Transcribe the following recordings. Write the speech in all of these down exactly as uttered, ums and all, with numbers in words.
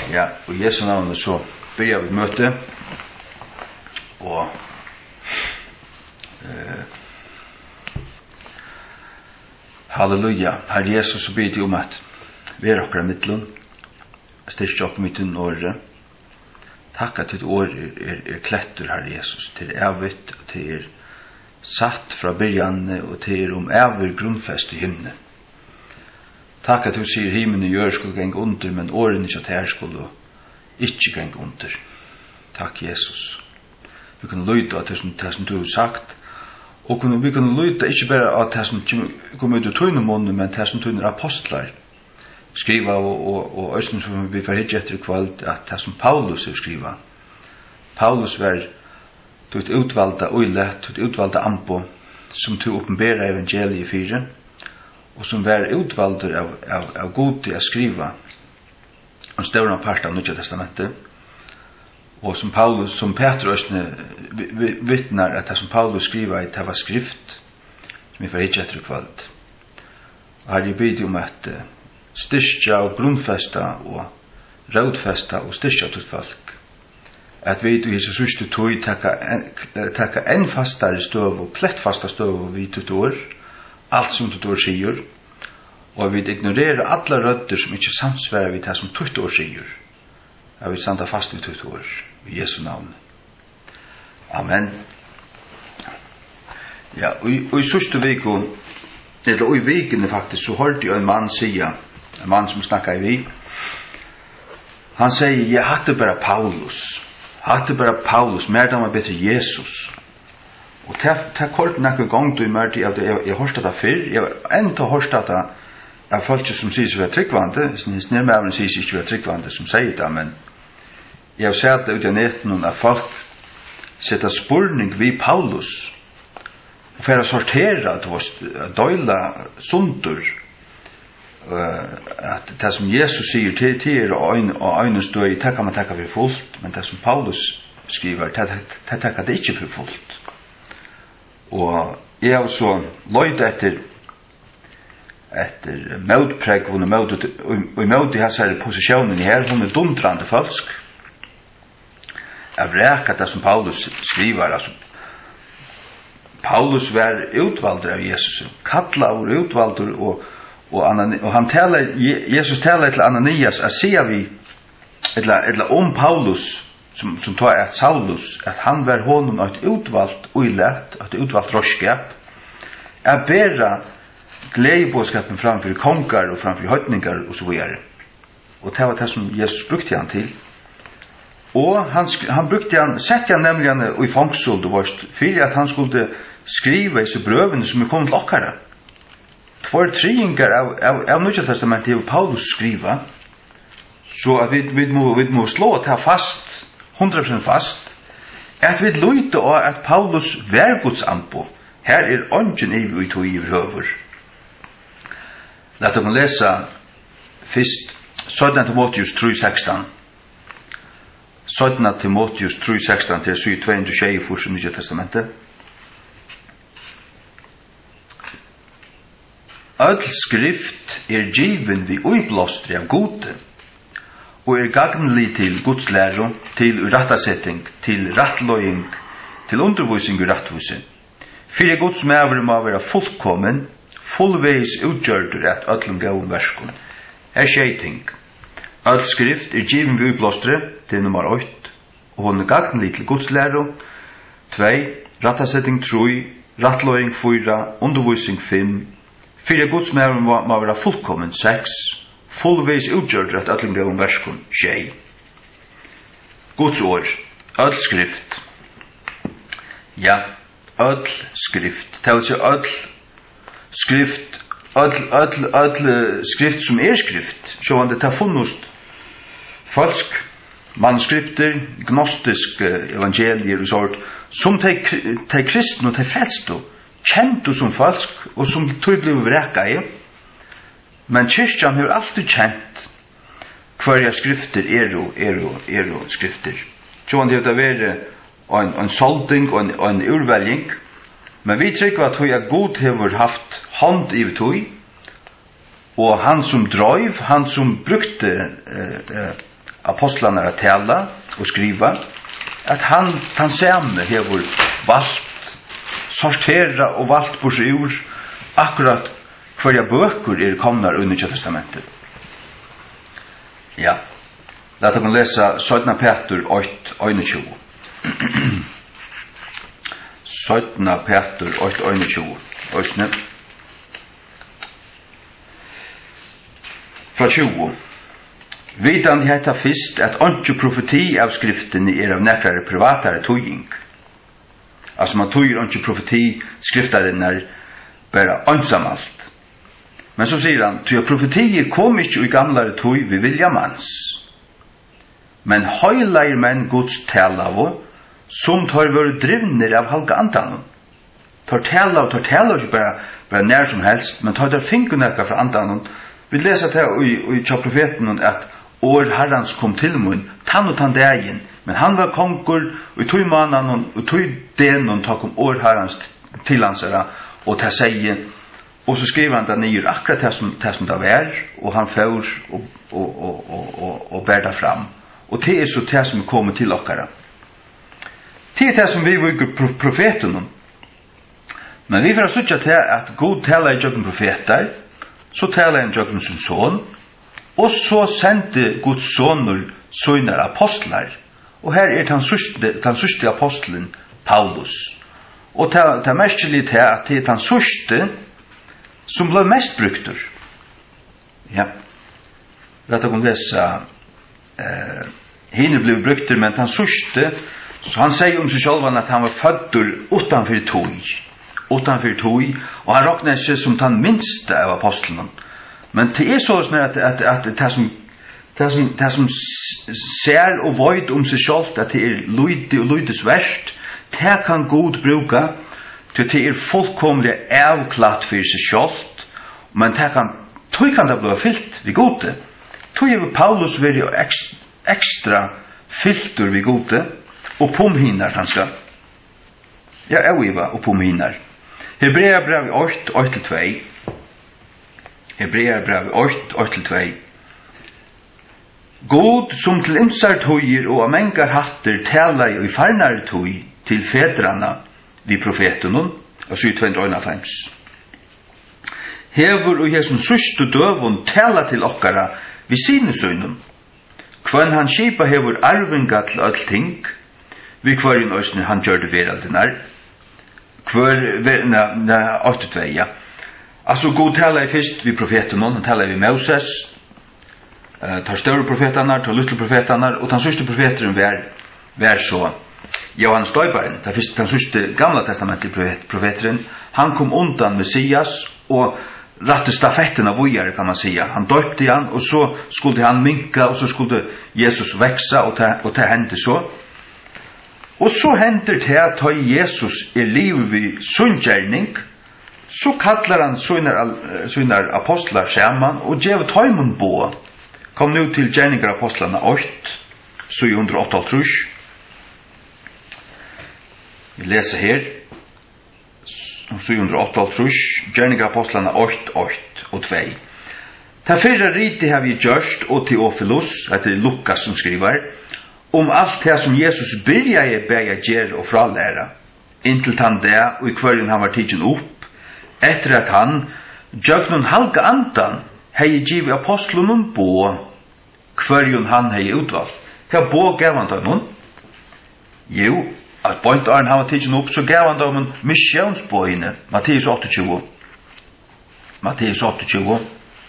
Ja, og i Jesu navn så börjar vi møte, og eh, halleluja, Herre Jesus, så blir det om at vi er akkurat midtelen, styrke opp midten året. Takk at ditt år er, er, er klettur, Herre Jesus, til evigt, og til er satt fra begynnelse, og til er om evig grunnfest i himmelen. Takk at du sier himmelen i gjør skulle genge under, men årene ikke at her skulle ikke genge under. Takk, Jesus. Vi kan lyde av det som, det som du har sagt, og vi kan lyde ikke bare av det som kommer ut av tøyne måneder, men det som tøyne apostlar skriva, og, og, og østen som vi får hitje etter kveld, at det som Paulus har skriva. Paulus var tøyt utvalgte øylet, tøyt utvalgte ampo, som tøy åpenbæra evangeliet i fire, og som var utvalgte av, av, av god til å skriva en større part av Nya Testamentet, og som Paulus, som Peter Østene vittnar at det som Paulus skriva i, det var skrift, som vi får hitje etter kveld. Og her er jeg om at uh, styrkja og grunnfesta og rådfesta og styrkja til folk. At vi i Jesus Kristi tog takka en fastare støv og plettfasta støv vi til år, alt som til år sier, og vi ignorerer alle rødder som ikke samsværer vi til som til år sier. Jeg vil standa fast vi til år, i Jesu navn. Amen. Ja, og i, og i sørste viko, eller og i vikene faktisk, så hørte jeg en mann sige, en mann som snakka i vik, han sier, jeg hatte bare Paulus, hatte bare Paulus, mer da var bedre Jesus. Og det kort nekker gang du i mer til at jeg, jeg hørte det før, jeg har enda hørt det av folk som sier seg være tryggvande, snirmævren sier seg ikke være tryggvande som sier det, men jeg har sett det ut i neten at folk setter spurning vid Paulus, og for å sortere at døyla sundur, at det som Jesus sier til tider og øyne støy, det kan man takka for fullt, men det som Paulus skriver, det takka det ikke for fullt. Og jeg har så løyde etter etter møtpreg, hun er møte, og i møte hans her posisjonen her, hun er dundrandi falsk, av reka det som Paulus skriver, altså, Paulus var utvalder av Jesus, kalla og utvalder, og, og, Anani, og han taler, Jesus taler til Ananias, at sier vi, eller, eller om Paulus, som, som tar at Saulus, at han var honom et utvalgt uilett, et utvalgt råskap, er bedre gledebåskapen framfor kongar og framfor høytningar og så videre. Og det var det som Jesus brukte han til. Og han, han brukte han, sette han nemlig han i fangsel, for at han skulle skrive disse brøvene som er kommet til okkara. For triingar av, av, av Nya Testamentet av Paulus skriva, så at vi, vi, må, vi må slå og ta fast, hundra prosent fast, at vi løyte av at Paulus var Guds ampo. Her er ånden i vi tog i høver. Låt oss lesa først Sødna Timotheus tre seksten. Sødna Timotheus tre seksten til syv to hundre tjei for som Nya Testamentet. Öll skrift er given vi uiblåstri av gode, og er gagnlig til Guds læro, til rattasetting, til rattløying, til undervisning og rattvising. Fyrir Guds mæver må være fullkommen, fullveis utgjørdur at öllum gavun verskun. Her skjei ting. Öll skrift er given vi uiblåstri, til nummer åtte, og hun er gagnlig til Guds læro, tvei, rattasetting tre, rattløying fyra, undervisning fem, fyrir Guds mæver må være fullkommen seks, fullveis utgjørdur at öllum gavun verskun skjei. Guds ord, öll skrift. Ja, öll skrift. Det vil si öll skrift, öll, öll, öll skrift som er skrift. Så han det tar funnust falsk manuskripter, gnostisk evangelier og sort, som de kristne og de frelste kjent som falsk, og som tog ble vreka i. Men kyrkjan har alltid kjent hver skrifter er og, er og, er og skrifter. Så han det har vært en, en solding og en, en urveljing, men vi trykker at høy er god har haft hånd i tog, og han som drøyv, han som brukte eh, eh, apostlarna att tala och skriva, att han han samme hevur valt sortera och valt på sig ur akkurat förja böcker är komnar under Nya testamentet. Ja. Låt oss läsa sjuttonde Petrus åtta einogtjúgu. sjuttonde Petrus åtta einogtjúgu. Ösne. Fra tjugo. Vidan hetta fyrst at onki profeti av skriften er av nekrare privatare tøying. Altså man tøyer onki profeti skriftaren er bara ensamalt. Men så sier han, ty profetiet kom ikkje i gamlare tøy vi vilja mans. Men høyleir menn Guds talavo, som tar våre drivner av halga andan. Tar talavo, tar talavo ikke bara, bara nær som helst, men tar der finkunekka fra andan. Vi leser det i, i tja profeten at år herrans kom til mun, tann og tann dagen, men han var konkur, og i tog mannen, og i tog den, tak om år herrans til hansara, og ta seg, og så skriver han det nyer akkurat det som, det som det var, og han får og, og, og, og, og, og bär det fram. Og det er så det som kommer til okkara. Det er det som vi viker profeten. Men vi får sutja til at God taler i jøkken profeter, så taler han i jøkken sin son, og så sendte Guds sonur søgner apostlar. Og her er den sørste, den sørste apostelen Paulus. Og det er merkelig til at det er den sørste som ble mest brukter. Ja. Låt oss lese eh, henne ble brukter, men den sørste, så han sier om seg selv at han var fødder utanfor tog. Utanfor tog, og han råkner seg som den minste av apostelen. Men det er sånn at, at, at det som det som, det som ser og veit om seg selv at det er lydig og lydig verst, det kan God bruka til det er fullkomlig avklatt for seg selv, men det kan tog kan det bli fyllt ved gode. Tog er Paulus være ekstra, ekstra fylter ved gode og pomhinner kanskje. Ja, jeg var og pomhinner. Hebrea brev åtte, åtte til tvei. Hebrea brev åtte, åtte til tvei. God som til imsar tøyer og amengar hatter tala i farnare tøy til fedrana vi profetunum, og så i tjueåttafems. Hevur og hesum sustu døvun tala til okkara vi sine søgnum. Kvann han skipa hevur arvinga til öll ting, vi kvarinn òsne han gjørde veraldinar. Kvar na na åtte tvei, ja. Altså God tala i fyrst vi profetunum, han tala vi Moses, Uh, tar større profeterna, tar lytle profeterna, og den sørste profeteren var, var så Johannes Døybaren, den, den sørste gamla testamentlige profet, profeteren. Han kom undan Messias og ratte stafetten av vujare, kan man säga. Han døpte han, og så skulle han minka, og så skulle Jesus veksa, og det, og det hendte så. Og så hender det at da Jesus er liv vid sunngjerning, så kallar han sønner apostlar saman, og gjev tøymon på. Kom nu til gjerningar apostlarna åtte, syvhundraåtta. Vi leser her, syvhundraåtta, gjerningar apostlarna åtte, åtte og två. Ta fyrra rite har vi gjørst, og Teofilos, etter Lukas som skriver, om alt det som Jesus byrja i bæja gjer og fralæra, inntil han det, og i kvarjen han var tidsen opp, etter at han, gjøknun halga andan, hei givet apostlunen på kvarjon han hei utvalgt. Hva på gav han dem? Jo, at på en dag han var tidsen opp, så gav han dem missionsbøyene, Matteus åttetjúgu. Matteus åttetjúgu.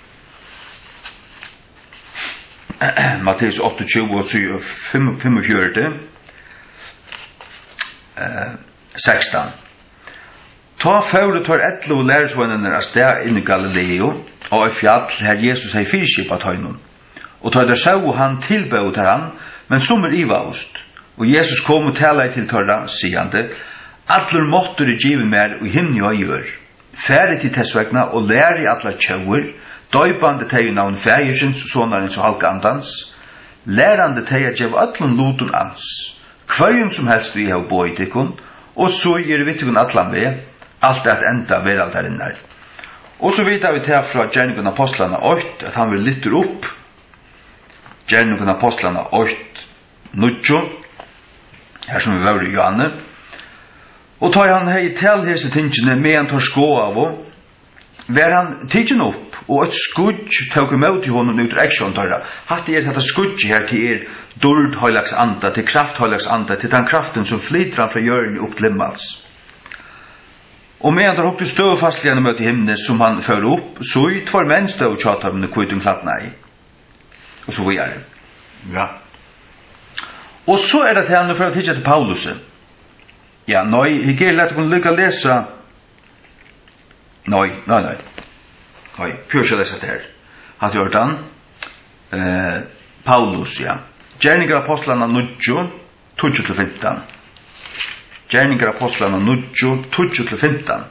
Matteus åttetjúgu og femogfjøruti. sekstan. Ta føre tar etlo lærersvennerne av sted inn i Galileo, og i fjall her Jesus hei fyrskipet høynum. Og ta der sau han tilbød til han, men som er ivaust. Og Jesus kom og tala til tørra, sigande, «Atler måttur er givet mer og himni og gjør. Fære til tessvegna og lære i atler tjauer, døybande teg i navn fægersins og sonarins og halka andans, lærande teg at gjev atlun lutun ans, kvarjum som helst vi hau boi tikkun, og så gjer vi tikkun atlan vi, alt er at enda veraldarinnar.» Og så vidt vi til fra gjerningen apostlarna åtte, at han vil lytter opp Gjerningen apostlarna åt nutjo, her som vi var i Johanne. Og tar han hei til hese tingene med han tar skå av og var han tidsen opp og et skudj tåk imot i honom ut reaksjon tørra. Hatt er dette skudj her til er dord høylags anda, til kraft høylags anda, til den kraften som flyter han fra hjørnen opp til himmels. Og med han tar hokte støvfastligane møte i himne som han fører opp, så i tvar menn støv tjatavne kvittung klattna i. Og så vi er det. Ja. Og så er det til han for å tidse til Paulus. Ja, nei, jeg gir lett å kunne lykke å lese. Nei, nei, nei. Nei, pjør skal lese det her. Hatt gjort han. Eh, Paulus, ja. Gjerninger apostlene nudjo, tutjo til fintan. Gjerninger apostlene nudjo, tutjo til fintan.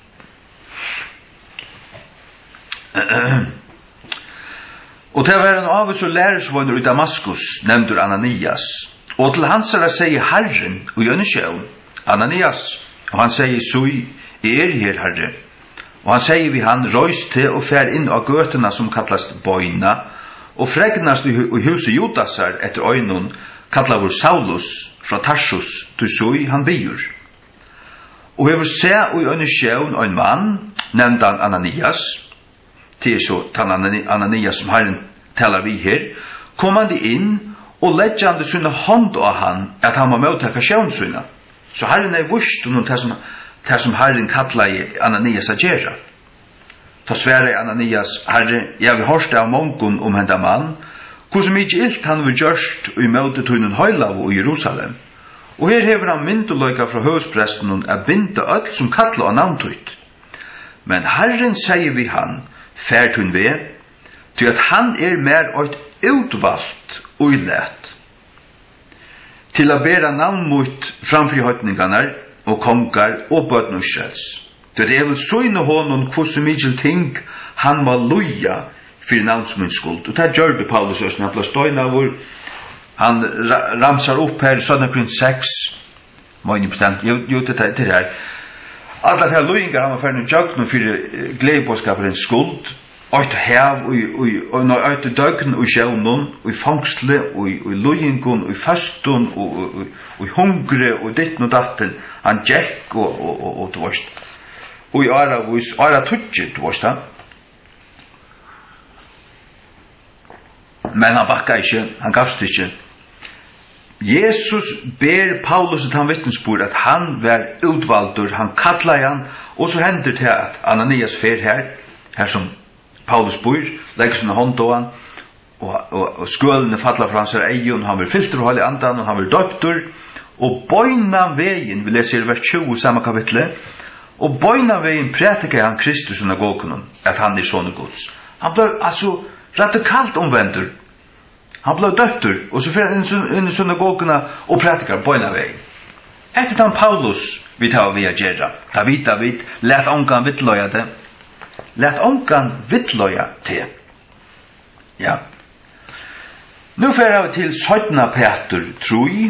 Og til å være en av oss og lærersvåner i Damaskus, nevnte Ananias. Og til hans er å si Herren, og gjør sjøen, Ananias, og han sier, «Sui, jeg er her, Herre.» Og han sier vi han, «Røys til og fær inn av gøtene som kallast Boina, og fregnast i huset Judasar etter øynun, kallar vår Saulus fra Tarsus, til Sui han biur. Og hever se og i øyne sjøen og en mann, nevnte han Ananias, til så tan Ananias som Herren talar vi her, kom han inn og ledde han til sinne hånd av han, at han må møtaka sjøen sinne. Så Herren er vurst og det som, det som Herren kallar i Ananias a gjerra. Ta svære Ananias, Herre, jeg vil hørste av mongon om henda mann, hvordan mykje ilt han vil gjørst og i møte tunnen høylav og Jerusalem. Og her hever han mynduløyka fra høvspresten er binda öll som kallar av navntøyt. Men Herren sier vi han, fært hun ved, til at han er mer og et utvalgt og lett, til å bære navn mot framfri høytningarna og kongar og bøtnusjels. Det er vel søgne hånden hvordan mykje ting han var loja for navnsmunds skuld. Og det gjør det Paulus også, han ble støyna hvor han ramsar opp her, sånn april seks, var ikke bestemt, jo, jo det er det her. Alla de lojinger han var ferdig jøgn for gledebådskaperens skuld, Øyte hev, og øyte døgn og sjøvnen, og i fangsle, og i lojingen, og i fasten, og i hungre, og ditten og datten. Han gikk, og det varst. Og i æra, og i æra tutsi, det varst han. Men han bakka ikke, han gavst ikke. Jesus ber Paulus at han vittnesbord at han var utvaldur, han kallar han, og så hender det at Ananias fer her, her som Paulus bor, legger sine hånd på han, og, og, og skølene faller fra hans egen, han vil filtre og holde andan, og han vil døptur, og bøyna veien, vi leser i vers tjue samme kapitlet, og bøyna veien prætiker han Kristus under gåkunnen, at han er sånne gods. Han ble altså radikalt omvendur, han ble døptur, og så fyrir han inn i sånne gåkunnen, og prætiker bøyna veien. Etter han Paulus, vi tar vi a gjerra, da vita vi, let ongan vittløya det, Lætt ongan vittløya til. Ja. Nu fer vi til syttende Petur troi.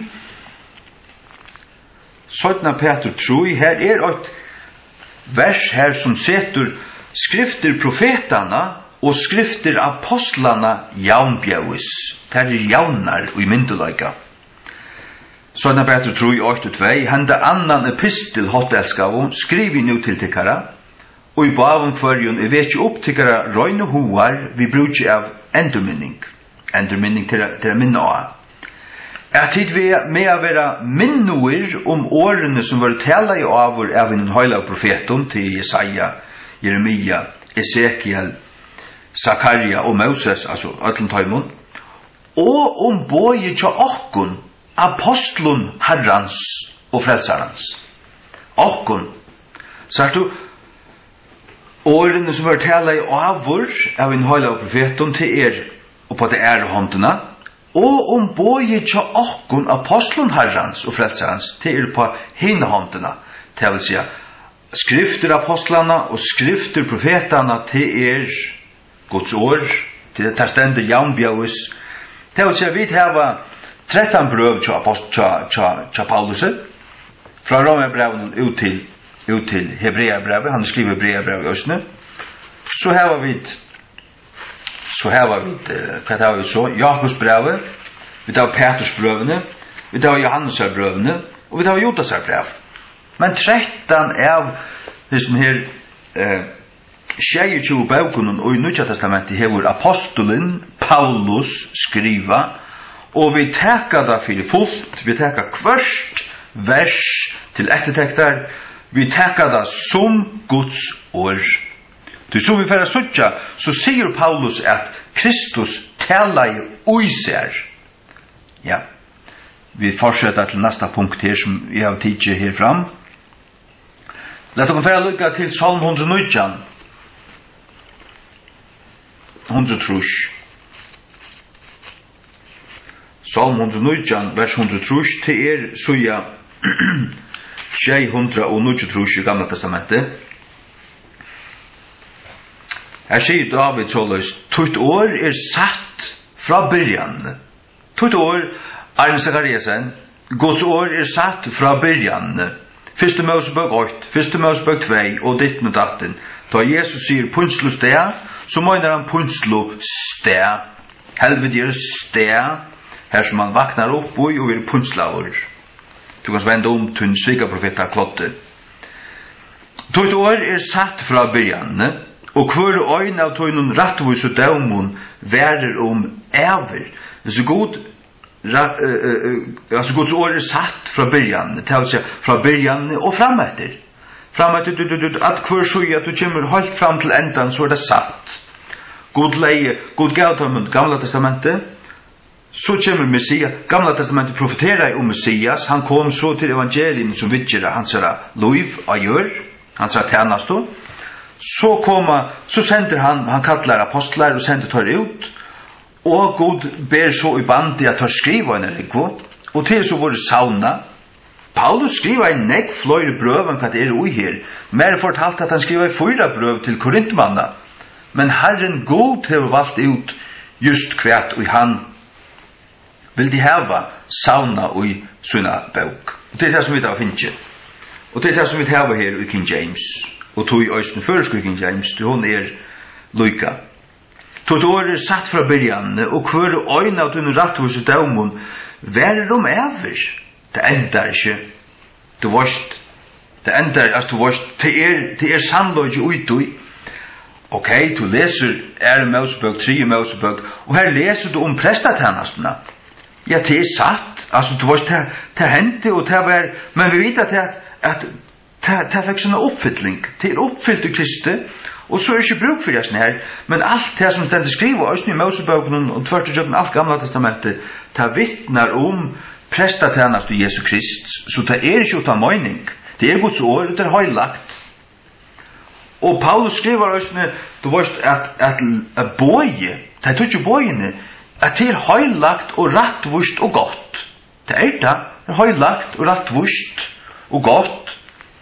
syttende Petur troi. Her er et vers her som setur skrifter profetana og skrifter apostlana jaunbjauis. Det er jaunar og i mynduløyka. syttende Petur troi åtte tvei. Henda annan epistel hot elskavo. Skriv i nu til tikkara. Og i bavun kvarjon, jeg vet ikke opp til hva røyne hoar vi bruker av endurminning. Endurminning til, til å minne av. Jeg tid vi med å være minnoer om årene som var tala i avur av en høyla profeton til Jesaja, Jeremia, Ezekiel, Zakaria og Moses, altså Øtlentheimon, og om bøye til okkun, apostlun herrans og frelsarans. Okkun. Sagt du, årene som var tala i avur av en høyla profeton til er og på det er håndene, og om bøye tja okkun apostlun herrans og frelsarans til er på hine håndene, det vil si skrifter apostlana og skrifter profetana til er Guds år, til det stende jaunbjauis, det vil si vi hava trettan brøv tja, tja, tja, tja Paulus fra Romerbrevet ut til ut til Hebreabrevet, han skriver Hebreabrevet i Østene, så her var vi så här var vi, vad har vi så? Jakobs brev, vi tar Petrus brevene, vi tar Johannes brevene, och vi tar Judas brev. Men tretton av liksom här eh tjugotjugo bøkunen og i Nya testamentet hevur apostolin Paulus skriva, og vi teka det fyrir fullt, vi teka kvørst vers til ettertektar, vi teka det som Guds ord. Du som vi færre suttja, så sier Paulus at Kristus tala i oiser. Ja, vi fortsetter til neste punkt her som vi har tidsi her fram. Lett oss færre lukka til Psalm one hundred nine. hundre trus. Psalm one hundred nine, vers one hundred trus, til er suja six hundred nine trus i Gamla testamentet. Her sier David såleis, tutt år er satt fra byrjan. Tutt år, Arne Zakariasen, Guds år er satt fra byrjan. Fyrste Mosebok eight, Fyrste Mosebok two, og ditt med datten. Da Jesus sier pundslo sted, så mener han pundslo sted. Helvete er sted, her som han vaknar opp og vil pundslavur. Du kan vende om til en svika profeta klotte. Tutt år er satt fra byrjan, og hver øyn av tøynun rattvus og dømun værer om æver. Hvis god altså Guds år er satt fra byrjan, det vil si fra byrjan og frametter. Frametter, du, du, du, at hver suja at du kommer helt fram til endan, så er det satt. God leie, god gavtamund, Gamla testamentet, så kommer Messias, Gamla testamentet profeterer om Messias, han kom så til evangelien som vidgjere, han sier loiv og gjør, han sier tjenasto, så kommer, så sender han, han kallar apostlar og sender tar ut, og God ber så i bandi at tar skriva en elikvo, og til så var det sauna. Paulus skriva i nekk fløyre brøv enn hva det er ui her, mer fortalt at han skriva i fyra brøv til korintmanna, men Herren God har valgt ut just kvært og han vil de heva sauna og i sunna bøk. Og det er det som vi da finner. Og det er det som vi heva her i King James, og tog i øysten føresko i King James, til hun er loika. Tog det år er satt fra byrjan, og hver øyne av den ratthus i dømun, værer om æver. Det endar ikke. Du varst, det endar, altså du varst, det er, det er sannløyge uitui. Ok, du leser er Mosebøk, tre Mosebøk, og her leser du om prestatjenestene. Ja, det er satt, altså du varst, det, det hendte, og det var, men vi vet at det, at det, det fikk sånne oppfyllning, det er oppfyllt i Kristi, og så er det ikke bruk for det sånn her, men alt det som den skriver, også i Mosebøken og tvert og alt Gamla testamentet, det vittnar om prestatjenest til Jesu Krist, så det er ikke uten mening, det er Guds år, det er høylagt. Og Paulus skriver også, du vet at, at, at bøye, det er ikke bøyene, at det er høylagt og rattvust og godt. Det er det, det er høylagt og rattvust og godt.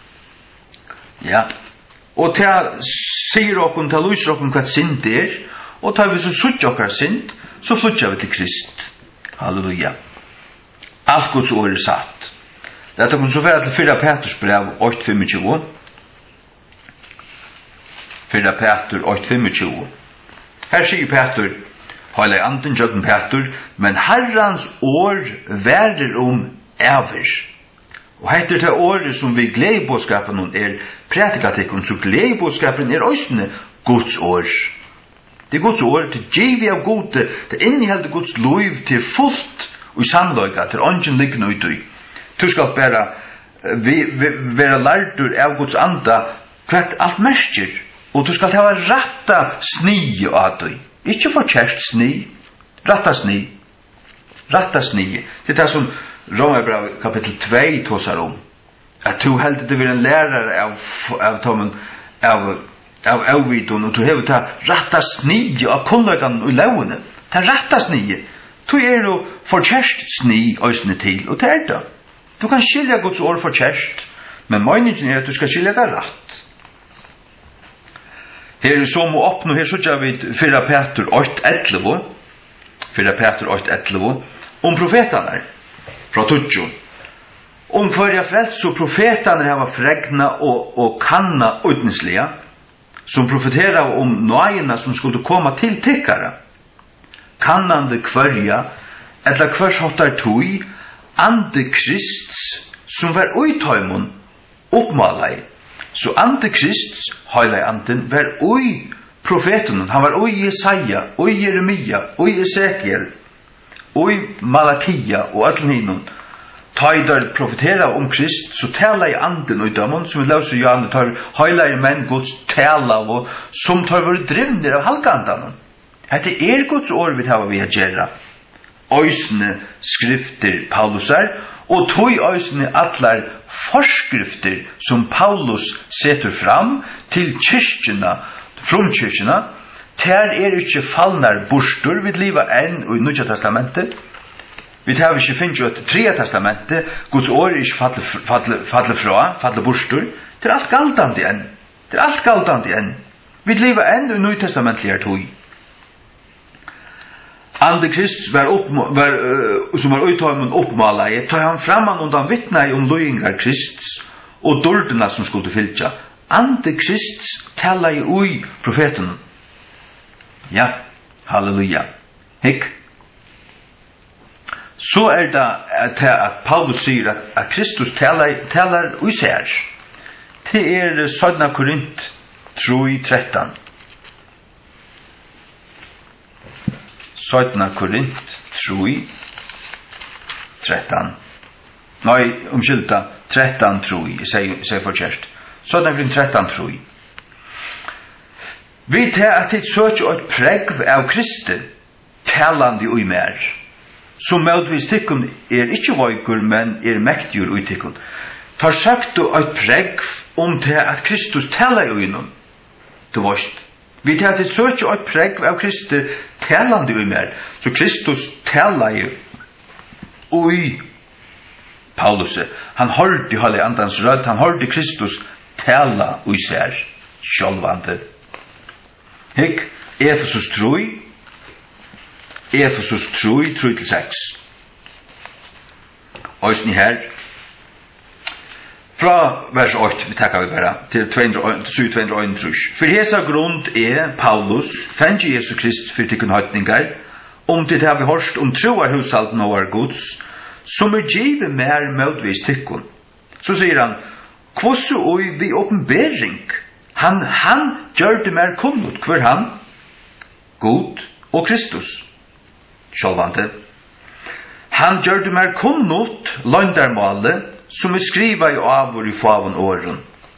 Ja, og til sier okken, til lyser okken hva synd er, og til vi så sutt okker synd, så flytter vi til Krist. Halleluja. Alt Guds ord er satt. Dette kom så være til Fyrra Petrus brev eight twenty-five. Fyrra Petrus eight twenty-five. Her sier Petrus, Heilig anden jøkken Petrus, men Herrans år værer om æver. Og heter det året som vi gledebådskapen er prædikatikon, så gledebådskapen er òsne Guds år. Det er Guds år, det er givet av gode, det inneholder Guds lov til fullt og i sannløyga, til ånden liggende ut i. Du skal bare være lærdur av Guds anda, hvert alt merker, og du skal ha ratta sni av deg. Ikke for kjærst sni, ratta sni, ratta sni. Det er det som Romerbrev kapittel two tosar om, at du heldur du vil en lærare av, av tommen, av, av avvidun, og du hever ta ratta snige av kunnlegan og lovene. Ta ratta snige. Du er jo forkjærst sni òsne til, og det er det. Du kan skilja Guds ord forkjærst, men meningen er at du skal skilja det ratt. Her er så må oppnå, her sutja vi Fyrra Petrus eight eleven, Fyrra Petrus eight eleven, om profetarna fra Tutsjo. Om førja frelst, så profetarna hava fregna og, og kanna utnesliga, som profeterar om nøyena som skulle komma til tikkara. kannande kvörja, eller kvörs hotar tui, Antikrists, som var uitheimun, uppmalai. Så Antikrists, heilai anden, var ui profeten, han var ui Jesaja, ui Jeremia, ui Ezekiel, ui Malakia og allinhinun. Taidar profetera om Krist, så tala i anden og i dømmen, som vi løser Johan, tar heilai menn Guds tala, og som tar våre drivner av halkandanen. Hette er Guds år vi tar vi har gjerra. Øysene skrifter Paulus er, og tog øysene atlar forskrifter som Paulus setter fram til kyrkjena, frumkyrkjena, ter er ikke fallnar borstur vid liva enn og i Nudja testamentet. Vi tar ikke finnes jo et tredje testamentet, Guds år er ikke falle, falle, falle fra, falle borstur, det er alt galdande enn. Det er alt galdande enn. Vi liva enn og i Nudja testamentet er tog. Antikrist var, upp, var uh, som var uthøymen oppmalai, tar han framan undan vittna om løyingar Krists og dårdena som skulle fylja. Antikrist tala i ui profeten. Ja, halleluja. Hikk. Så er det at, at Paulus sier at, at Kristus talar, talar ui sær. Det er Sødna Korint tre tretton. Sødna Korint tre tretton. Nei, omskylda, tretton tre, jeg sier, sier forkjert. Sødna Korint tretton tre. Vi tar at det søker et pregv av Kristi, talande ui mer. Som møtvis tikkun er ikke vøykur, men er mektigur ui tikkun. Tar sagt du et pregv om det at Kristus talar ui noen. Du varst. Vi tar til søkje og pregg av Kristi talande ui mer. Så Kristus talar ui Paulus. Han hørte i halve andans rød. Han hørte Kristus tala ui sær. Sjálvande. Hikk, Efesus tre. Efesus tre, tre til seks. Øysni her. Fra vers åtte, vi takkar vi bara, til syv to one tre. For hesa grund er Paulus, fengi Jesu Krist for tikkun høytningar, om det har vi hørst om troar hushalden og var Guds, som er givet mer møtvis tikkun. Så sier han, kvossu oi vi oppenbering, han, han gjør det mer kunnut, hver han? God og Kristus. Sjálvande. Han gjør det mer kunnut, løndarmale, som er skriva i avur i favun åren.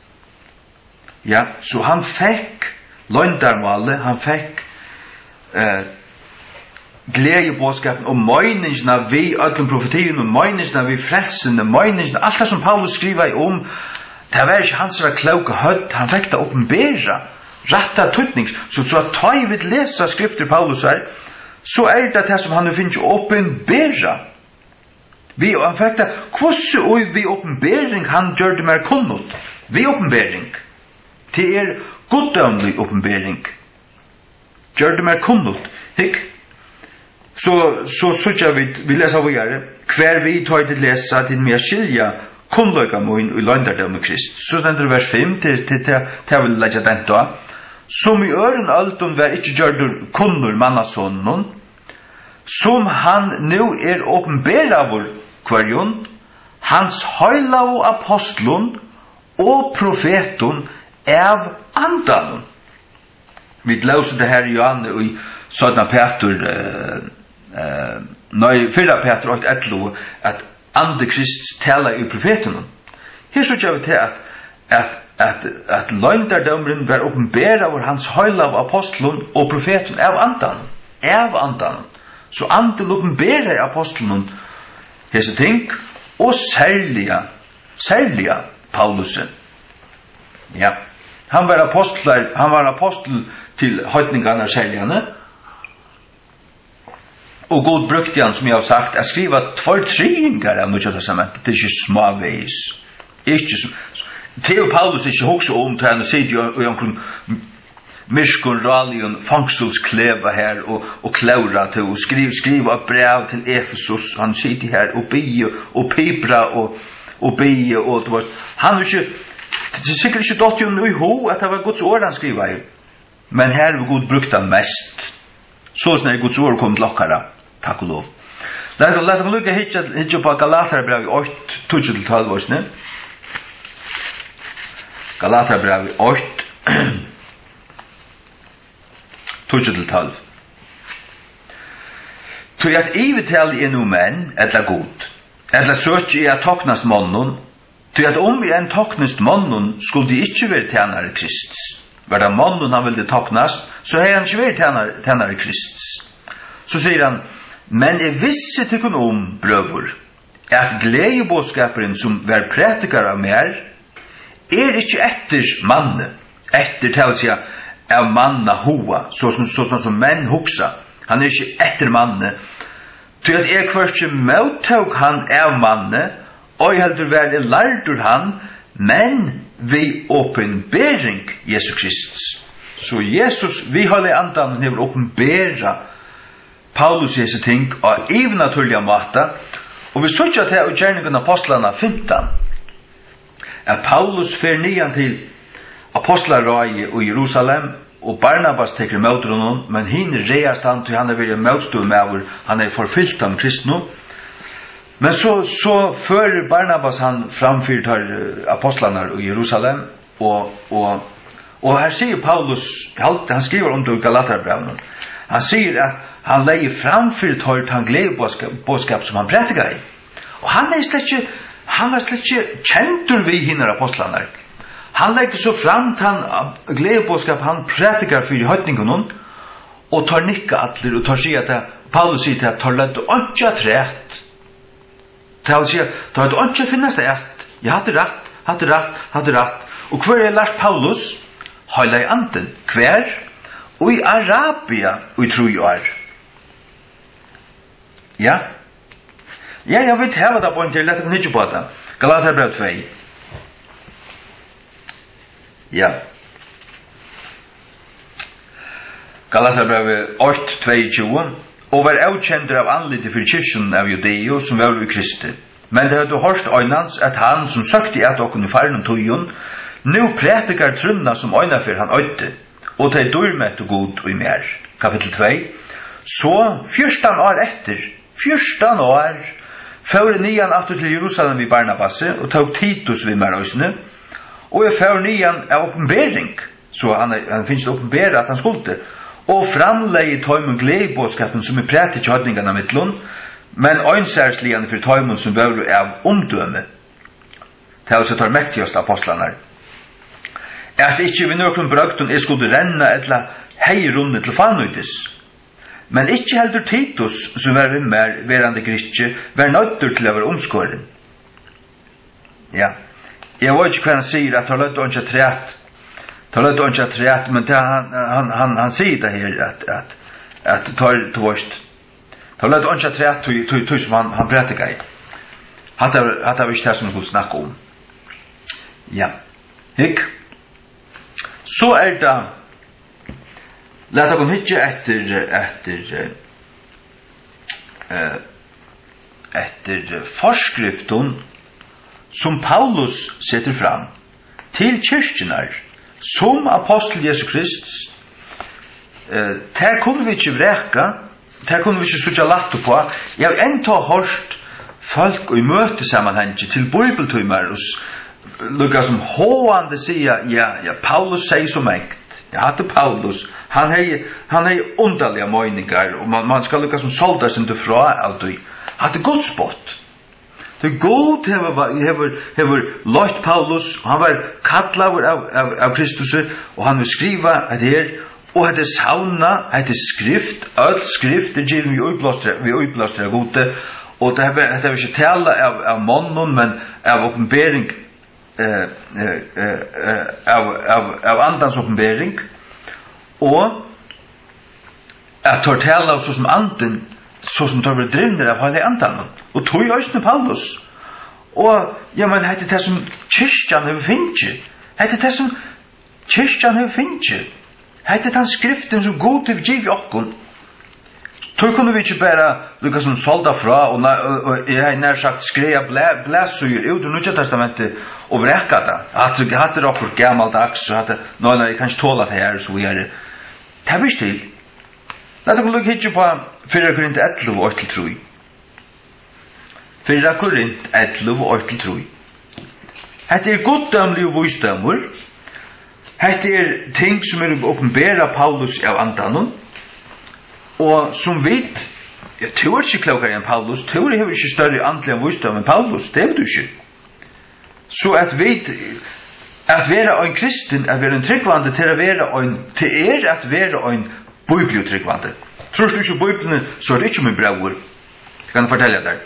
Ja, så han fikk løndarmale, han fikk eh, gledebåskapen og møyningsna vi öllum profetien og møyningsna vi frelsene, møyningsna, alt det som Paulus skriva i om, det var ikke hans var kloka hødd, han fikk det oppenbera, ratta tutnings, så, så at ta i vidt lesa skrifter Paulus her, så er det det som han finner oppenbera. Vi han fikk det, kvossu og vi oppenbering han gjør det mer kunnut. Vi oppenbering. Det er goddømlig oppenbering. Gjør det mer kunnut. Hikk. Så, så sutja vi, vi lesa vi gjøre, hver vi tar til lesa til mer skilja kunnløyga moin i løndardømme Krist. Så stender vers fem til, til, til, til jeg vil legge den da. Som i øren aldun var ikke gjør det kunnur mannasånden, som han nu er åpenbera vår kvarjon, hans høyla og apostlun og profetun av andan. Vi lauser det her i Johanne og i Sødna Petur, uh, uh, nei, fyrra Petur og etlo, at Antikrist tala i profetun. Her så gjør vi til at, at, at, at løgndardomren var åpenbera vår hans høyla og apostlun og profetun av andan. Av andan. Så anden åpenbera apostlen hese ting, og særliga, særliga Paulusen. Ja, han var apostlar, han var apostel til høytningarna særligane, og god brukte han, som jeg har sagt, jeg skriva tvær triingar av Nudja testamentet, det er ikke småveis. Ikke sm... Theo Paulus er ikke hokse om til han og sier jo i omkring Myrskun, Ralion, fangstulskleva her og, og klaura til og skriv, skriva brev til Efesus, han sitter her og bie og pipra og, og bie og det var, han er ikke, det er sikkert ikke dott jo i ho at det var Guds ord han skriva i, men her var Gud brukt han mest Så snart Guds ord kom til okkara. Takk og lov. Lad oss lukka hitja på Galaterbrevet åtta, tolv til tolv versene. Galaterbrevet åtta, tolv til tolv. Tog at ivetal er no menn, etla god, etla søkje er toknast månnen, tog at om vi en toknast månnen, skulle de ikke være tjenare Kristus. Var det månnen han ville toknast, så er han ikke være tjenare, tjenare Kristus. Så sier han, men jeg visste til kun om, brøver, at gledebådskaperen som var prætikar av mer, er ikke etter manne, etter til å si av manna hoa, sånn så, så, som menn hoksa. Han er ikke etter manne, til at jeg først mottog han av manne, og jeg heldur være lærdur han, men vi åpenbering Jesus Kristus. Så Jesus, vi holder andan, han vil åpenbera Paulus Jesu ting og evnaturliga måte, og vi søkja til utgjerningen av apostlarna femton, at Paulus fer nian til apostlarrøye i Jerusalem, og Barnabas teker møt honom, men hin reast han til han er veldig møtstående med over, han er forfyllt av kristne. Men så, så fører Barnabas han framfyrt her apostlarna i Jerusalem, og, og, og her sier Paulus, han skriver om det i Galaterbrevene, han sier at han leier framfyrt her han gledebådskap som han prætikar i. Og han er slett ikke, han var slett ikke kjentur vi hinner apostlarna. Han legger så fram til han gledebådskap han prætikar for i høytningen, og tar nikka atler, og tar sier at Paulus sier til at tar lett og ikke trætt. Til han sier, tar lett og ikke finnes det ett. Jeg hadde rett, hadde rett, hadde rett. Og hver er Lars Paulus? Høyla i anden. Hver? Og i Arabia, og i tro i år. Ja? Ja, jeg vet hva det på en til, lett jeg ikke på det. Galaterbrev två. Ja. Galaterbrevet åtta, tjueto. Og var avkjenter av anlitet for kyrkjen av Judeo som var i Kristi. Men det hadde hørt øynans at han som søkte i at okken i faren og tøyen, nu prætikar trunna som øyna for han øyte, og til dørmett og god og i mer. Kapittel två. Så fjørstan år etter, fjørstan år, fører nian atter til Jerusalem i Barnabasse, og tog Titus vid Merøysene, og jeg fører nian av oppenbering, så han, han finnes det oppenberet at han skulle, og framleie tøymen gledebådskapen som er præt i kjøtningene av mittlån, men øynsærsligene for tøymen som bør av omdøme, til å tar mektigast apostlarna. At ikkje vi nøkken brøgtun jeg skulle renna etla hei runde til fanøydes, men ikkje heldur Titus, som var vi mer verande gritje, var nøytter til å være omskåren. Ja, jeg vet ikke hva han sier, at han løtt å ikke træt, han løtt å ikke træt, men han, han, han, han sier det her, at, at, at tar til vårt, han løtt å ikke træt, tog som han, han prætikar i. Hatt er ikke det som vi skulle snakke om. Ja, hikk. Så er det, lad oss hitje etter, etter, uh, etter forskriften som Paulus setter fram til kyrkjenar som apostel Jesu Kristus. Uh, der kunne vi ikke vreka, der kunne vi ikke sutja latt på. Jeg har enda hørt folk i møtesammanhenge til bibeltøymer og lukka som håande sier, ja, ja, Paulus sier så mengt. Ja, hadde Paulus, han hei, han hei underlige møyningar, og man, man skal lukka som solda sin til fra alt og hadde godspott. Det er god hever, hever løgt Paulus, og han var kattlaver av, av, av Kristus, og han vil skriva at her, og hadde sauna, hadde skrift, alt skrift, det gjør vi uiblåstre av gode, og det er ikke tala av, av månen, men av oppenbering, Uh, uh, uh, av, av, av andans oppenbering, og at tar tala av så som anden, så som tar drivner av hele andan, og tog i øysene Paulus, og ja, men hette det som kyrkjan har finnst, hette det som kyrkjan har finnst, hette den skriften som god til giv i okkon. Tog kunne vi ikke bare lukka som solda fra, og, og, og jeg har nær sagt skreia blæsuger ut i Nya Testamentet og vreka det. Hatt det okkur gammaldags, og hatt det, nå, jeg kan ikke tåla det her, så vi er det. Det er vist til. Låt oss lukka hitje på Fyrra Korint ellev og til tru. Fyrra Korint ellev og til tru. Hette er goddømlig og visdømur. Hette er ting som er åpenbæra Paulus av andanon. Og som vet, ja, du er ikke klokere enn Paulus, du er ikke større andelig enn visdom enn Paulus, det er du ikke. Så at vi, at være en kristen, at være en tryggvande, til å være en, til er at være en bibeltryggvande. Tror du ikke Bibelen, så er det ikke min brauer. Jeg kan fortelle deg.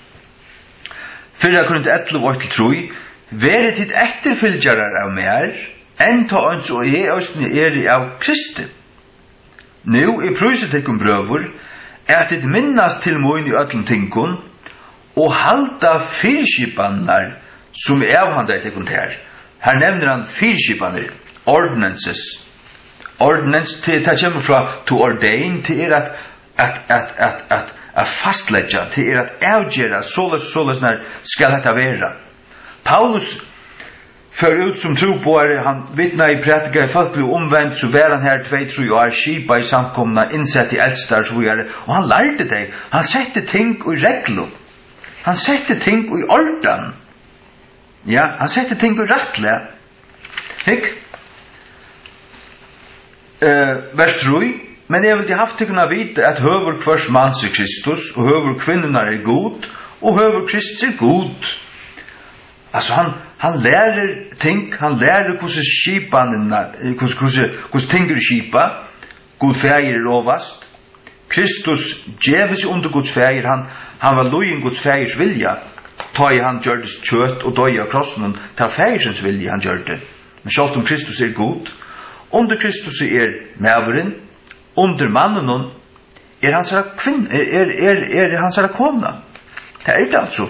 Fyrra Korint ellev og til tru, være tid etterfylgjarar av mer, enn ta ans og jeg østene er av Kristi. Nå er pryset ekkum brøver, at det minnast til moin i öllum tingun, og halda fyrskipanar som er avhandlet ekkum her. Her nevner han fyrskipanar, ordinances. Ordinance, det kommer fra to ordain, det er at, at, at, at, at, at fastlegja, det er at avgjera, såles, såles når skal dette være. Paulus fører ut som tro på er, han vittna i prætika i folk blev omvendt, så var han her tvei tru år, skipa i samkomna, innsett i eldstar, så videre, og han lærte det, han sette ting i reglo, han sette ting i ordan, ja, han sette ting i rattle, hikk, Uh, vers tru, men jeg vil haft til å vite at høver kvars mans er Kristus, og høver kvinnerna er god, og høver Kristus er god. Altså han, han lærer ting, han lærer hvordan skipanina, hvordan, hvordan ting er skipa, god feir er rovast. Kristus djeves under Guds feir, han, han var lojen Guds feirs vilja, ta i han gjør det kjøtt og døy av krossen, ta feirsens vilja han gjør det. Men selv om Kristus er god, under Kristus er mæveren, under mannen er hans kvinn, er, er, er hans kona. Det er det altså.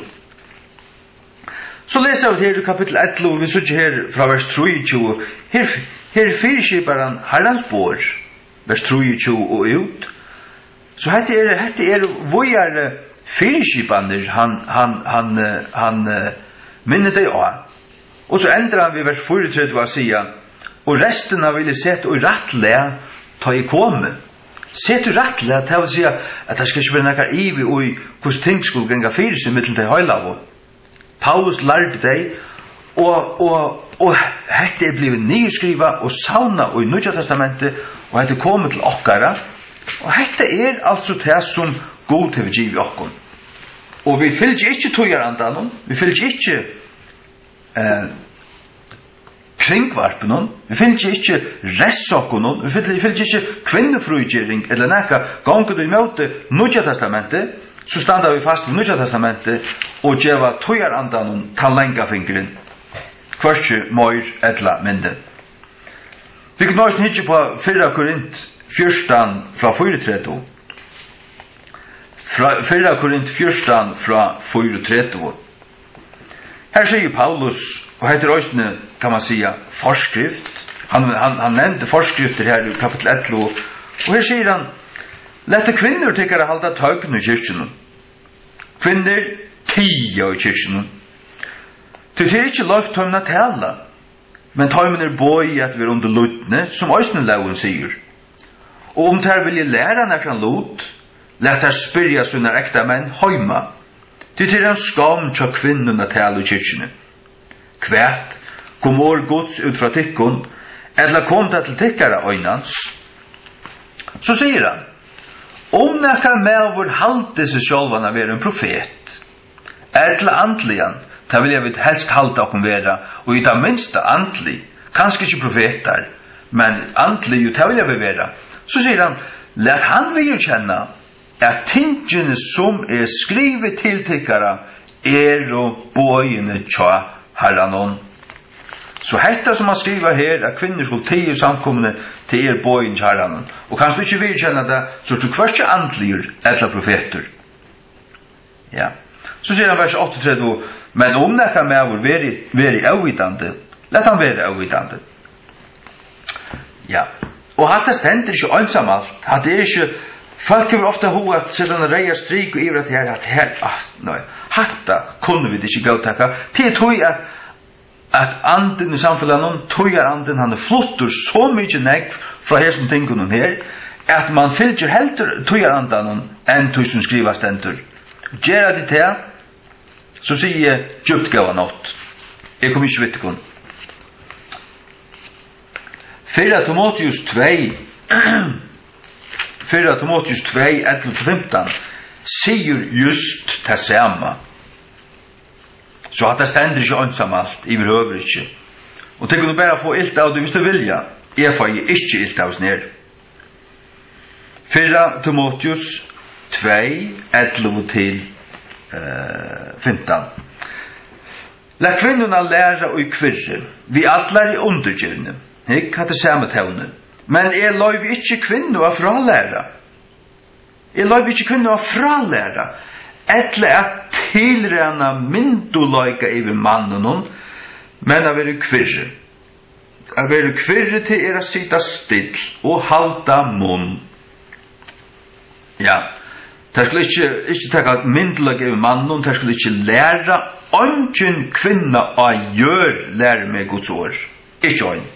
Så leser vi her i kapittel ellev, vi sier her fra vers tjuetre, her, her fyrskiparen Herrens bor, vers tjuetre og ut. Så hette er, hette er vågjare fyrskipaner han, han, han, han, han minner det av. Og så endrer han vi vers tjuefire og sier, og resten av ville sett og rattle ta i komme. Sett og rattle, det vil si at det skal ikke være nekkar ivi og i hvordan ting skulle genga fyrir seg mittel til høylav. Paulus lærte deg, og, og, og hette er blivet nyskriva og sauna og i Nudja Testamentet, og hette kommet til okkara, og hette er altså det som god til vi giv i okkon. Og vi fylgjer ikke tøyarandanon, vi fylgjer ikke eh, kringvarpen, vi fylgjer ikke ressokon, vi fylgjer ikke kvinnefrugjering, eller nekka, gongur du i møte Nudja Testamentet, så standa vi fast i Nudja Testamentet, og djeva tøyarandanon tannlengafingren, kvarskje møyr etla mynden. Vi kan nøysen hitje på Fyrra Korint fjørstan fra fyrtreto. Fyrra Korint fjørstan fra fyrtreto. Her sier Paulus, og heter òsne, kan man säga, forskrift. Han, han, han nevnte forskrifter her i kapittel ellev. Og her sier han, lette kvinner tykkere halda tøyken i kyrkjen. Kvinner tia i kyrkjen. Det er ikke lov tøymna tala, men tøymen er boi at vi er under lutne, som òsne lauen sier. Og om der vil jeg lære nekran lut, let her spyrja sunna ekta menn høyma. Det er en skam tja kvinnuna tala i kyrkjen. Kvært, kom år gods ut fra tikkun, eller kom det til tikkara øynans. Så sier han, om nekkar mevor halte seg sjálvan av være en profet, eller andlian, da vil jeg vidt helst halte okkom være, og i det minste andli, kanskje ikke profetar, men andli, jo da vil jeg være. Så sier han, let han virkjenne at tingene som er skrivet til tikkara, er og bøyene tja Herranon. Så hetta som han skriver her, at kvinner skulle tige samkomne til er bøyen til Herranon. Og kanskje du ikke vil kjenne det, så er du hvertje andlir eller profeter. Ja. Så sier han vers åttitre, men om det kan med være, være avvitande, let han være avvitande. Ja. Og hatt det stender ikke ønsamalt, at det er ikke, folk har ofte ho at sedan reia strik og ivra til her, at her, ah, nei, hatta kunne vi det ikke gautakka, til tog at, at anden i samfunnet, tog er anden, han er flottur så mykje negv fra her som tingunnen her, at man fylgjer heldur tøyarandan enn tøy som skriva stendur. Gera det her, så sier jeg djupt gåa nått. Jeg kommer ikke vidt kun. Fyra Timotheus tvei, Fyra Timotheus tvei, elleve til femten, sier just det samme. Så at det stender ikke ansamalt, i behøver ikke. Og tenk om du bare få ilt av det hvis du vilja, jeg får ikke ilt av oss ned. Fyra Timotheus tvei, elleve til femten. La kvinnorna læra og kvirre, vi allar i undergivne. Hikk hatt det samme tevne. Men jeg lov ikke kvinner å fralæra. Jeg lov ikke kvinner å fralæra. Etle at tilrena myndoløyga over mannen, men å være kvirre. Å være kvirre til er å sitta still og halda munn. Ja, det skulle ikke, ikke takka myndoløyga over mannen, det skulle ikke læra ungen kvinna å gjør lære med Guds ord. Ikke øyn.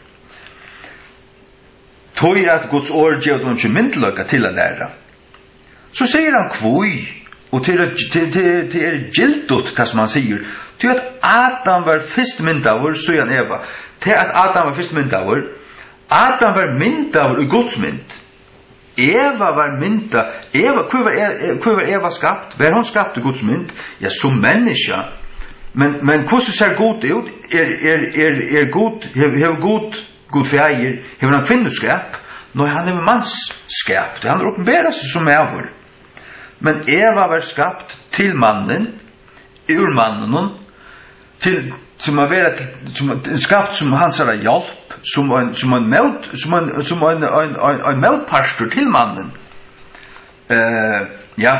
Tøy at Guds ord gjør det ikke myndløyga til å lære. Så sier han kvøy, og til, til, til, til er gildot, hva som han sier, til at Adam var fyrst myndavur, så han Eva, til at Adam var fyrst myndavur, Adam var myndavur i Guds mynd. Eva var mynda, Eva, hvor var, Eva, hvor var Eva skapt? Var hun skapt i Guds mynd? Ja, som menneske. Men, men hvordan ser god ut? Er, er, er, er god, hever god, god feir, hever han kvinnoskap, når han hever mannsskap, det han åpenberer seg som Eva. Men Eva var skapt til mannen, ur mannen, til, som har vært, som, skapt som hans har hjelp, som en, som en meld, som en, som en, en, en, en meldpastor til mannen. Uh, ja.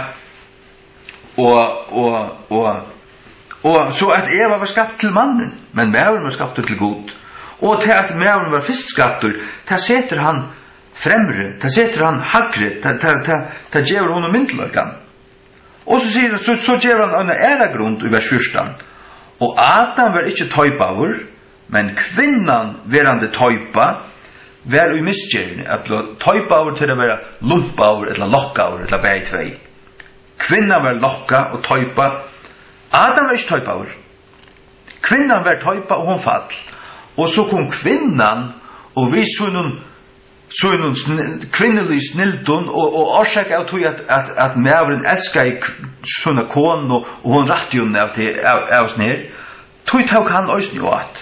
Og, og, og, og så at Eva var skapt til mannen, men Mæren var skapt til Gud. Og til at Mæren var fyrst skapt, der setter han fremre, der setter han hagre, der gjør hun myndløykan. Og så sier så, så gjør han en æra grunn i vers fjorten. Og Adam var ikke tøypavur, men kvinnan verande tøypa var i misgjerne, at tøypavur til å være lumpavur, eller lokkavur, eller bæg tvei. Kvinnan var lokka og tøypa. Adam var ikke tøypavur. Kvinnan var tøypa og hun fall. Og så kom kvinnan, og vi så noen så noen kvinnelig snildun, og, og årsak av tog at, at, at mævren elskar i sånne kon, og, og hun rett jo av, av, av oss ned, tog tog han òsni åt.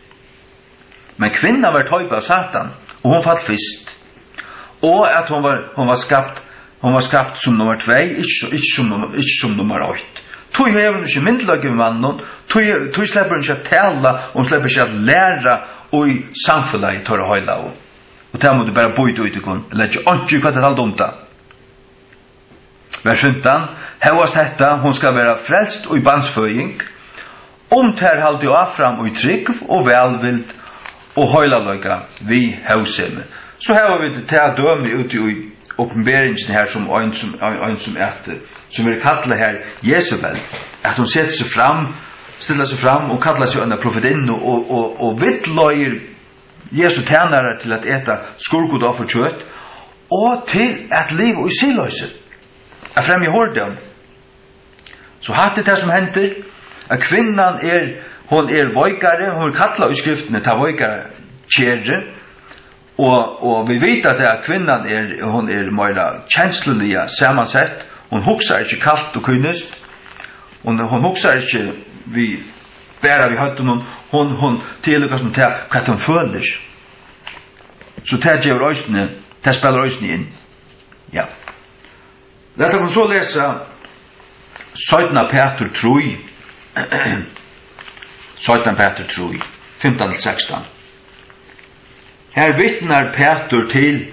Men kvinnan var tøypa av Satan, og hun fall fyrst. Og at hun var, hun var skapt, hun var skapt som nummer tvei, ikke, ikke, som, nummer, ikke som nummer åt. Tog hever hun ikke myndlag i mannen, tog, tog slipper hun ikke å tala, og hun slipper ikke å lære, og i samfunnet tar å høyla henne. Og det må du bare bøyde ut i kun, eller ikke åndsju hva det er alt om det. Vers femten, hevast hetta, hun skal være frelst og i bandsføying, omter halde jo affram og i trygg og velvild og høylaløyga vi hauseme. Så her var vi til å døme ut i oppenberingen her som en som, en som er som er kallet her Jesubel, at hun setter seg fram, stiller seg fram og kallar seg under profetinn og, og, og, og vittløyer Jesu tjänare till att äta skurkod av för kött och till att liv och i silöse att fram i hården. Så hatt det som händer att kvinnan är hon är vojkare, hon kallar i skriften ta vojkare kärre och, och vi vet att det är kvinnan är hon är mera känsliga sammansatt. Hon huxar inte kallt och kunnest. Hon, hon huxar inte vi bara vi hade någon hon hon tilllukas med det vad hon följer. Så det ger rösten, det spelar rösten in. Ja. Detta kan så läsa sjutton Peter tre. sjutton Peter tre, femton till sexton. Här vittnar Peter till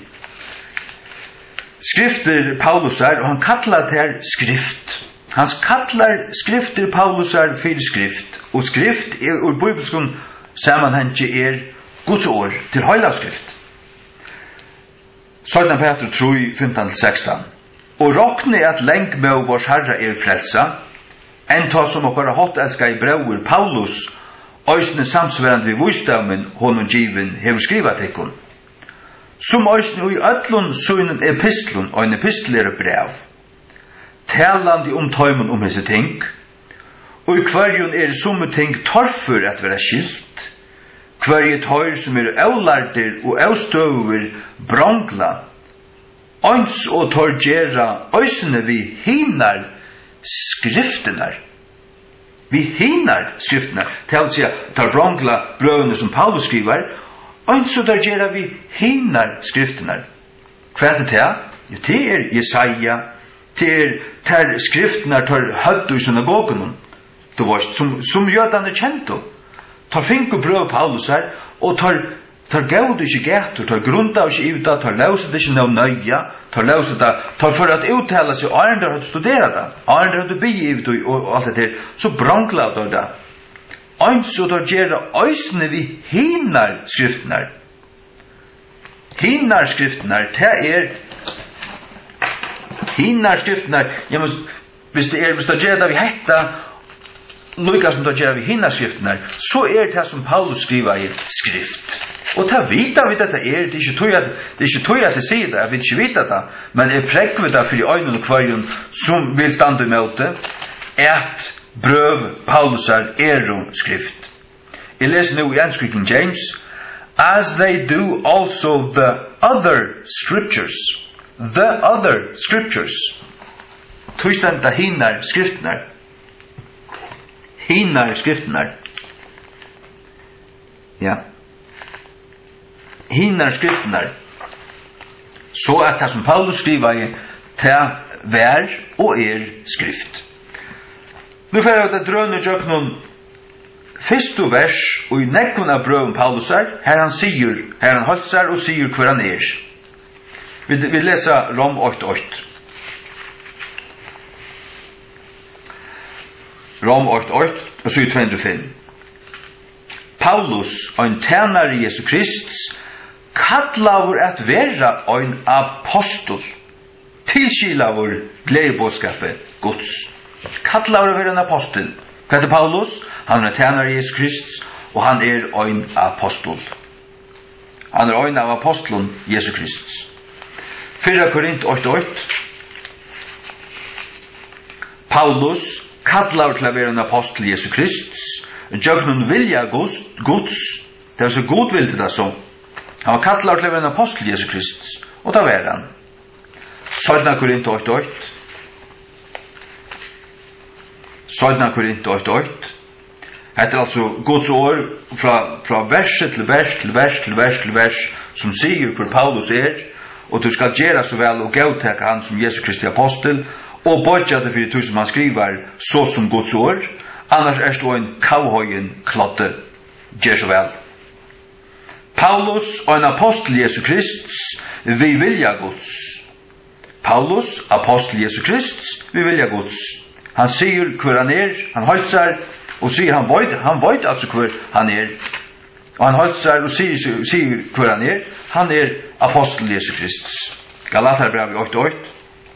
skrifter Paulusar och han kallar det här skrift. Han kallar skrifter Paulusar för skrift. Og skrift er ur bibelskon sammanhengje er Guds ord til heila skrift. sjutton Peter tre, femton till sexton. Og rokne at lenk med vårs herre er frelsa, enn ta som okkara hot elska i brauer Paulus, òsne samsverand vi vusdaumen honom given hever skriva tekkun. Som øysten og i ötlun søgnen epistlun, og en epistel er brev, talandi om tøymen om hese ting, og i kvarjon er somme ting torfur at være skilt, kvarje tøyr som er aulardir og austøver brongla, ans og tør gjerra øysene vi hinar skriftenar. Vi hinar skriftenar. Til å si at tar brongla brøvene som Paulus skriver, ans og tør gjerra vi hinar skriftenar. Hva er det til? Det er Jesaja, det er ter skriftenar tar høddu i synagogen, du vet, som, som jødane kjento. Tar finko brøv Paulus her, og tar tar gaudu ikke gætur, tar grunda ikke i det, tar lauset ikke noe nøya, tar lauset det, tar for at uttala seg, Arne har studera det, Arne har du bygge i det, og, og alt det der, så brankla det det. Eins og tar gjerra øysene vi hinar skriftnar. Hinar skriftnar, det er hinar skriftnar, ja, men, hvis det er, hvis det gjerra vi hetta, lukka som det gjerra vi hinar skriftnar, så er det som Paulus skriver i skrift. Og ta vita vi dette er, det er ikke tog at det er ikke tog at jeg sier det, jeg vil ikke vite det, men jeg prekker det for i øynene og kvarjen som vil stande med det, at brøv Paulusar er skrift. Jeg leser nå i engelsk King James, as they do also the other scriptures, the other scriptures, togstanda hinar skriftnar, hinar skriftnar, ja, hinar skriftnar, så at det som Paulus skriver i til vær og er skrift. Nå får jeg at drønne gjør noen første vers og i nekken av brøven Paulus er, her han sier, her han holdt seg og sier hvor han er. Vi, vi leser Rom åtte åtte. Rom åtte åtte, og så i tjuefem. Paulus, en tjenare Jesu Kristus, kallavur at vera ein apostol, tilskilavur gledebådskapet Guds. Kallavur at vera en apostol. Hva er Paulus? Han er tjener Jesus Kristus, og han er ein apostol. Han er ein av apostolen Jesus Kristus. Fyrra Korint åtte åtte. Paulus kallavur til å vera en apostol Jesus Kristus, Jøgnun vilja Guds, det er så god vilde det så. Han var kallar til å være en apostel Jesus Kristus, og da var han. Sødna Korint åtte åtte. Sødna Korint åtte åtte. Etter altså Guds år fra, fra vers til vers til vers til vers til vers, som sier hvor Paulus er, og du skal gjøre så vel og gautekke han som Jesus Kristi apostel, og bodja det for det som han skriver så som Guds år, annars er det en kauhøyen klotte, gjør så vel. Paulus, en apostel Jesus Kristus, vi vilja Guds. Paulus, apostel Jesus Kristus, vi vilja Guds. Han sier hvor han er, han holdt seg, og sier han vet, han vet altså hvor han er. Og han holdt seg og sier, sier hvor han er, han er apostel Jesus Kristus. Galaterbrevet åtte åtte.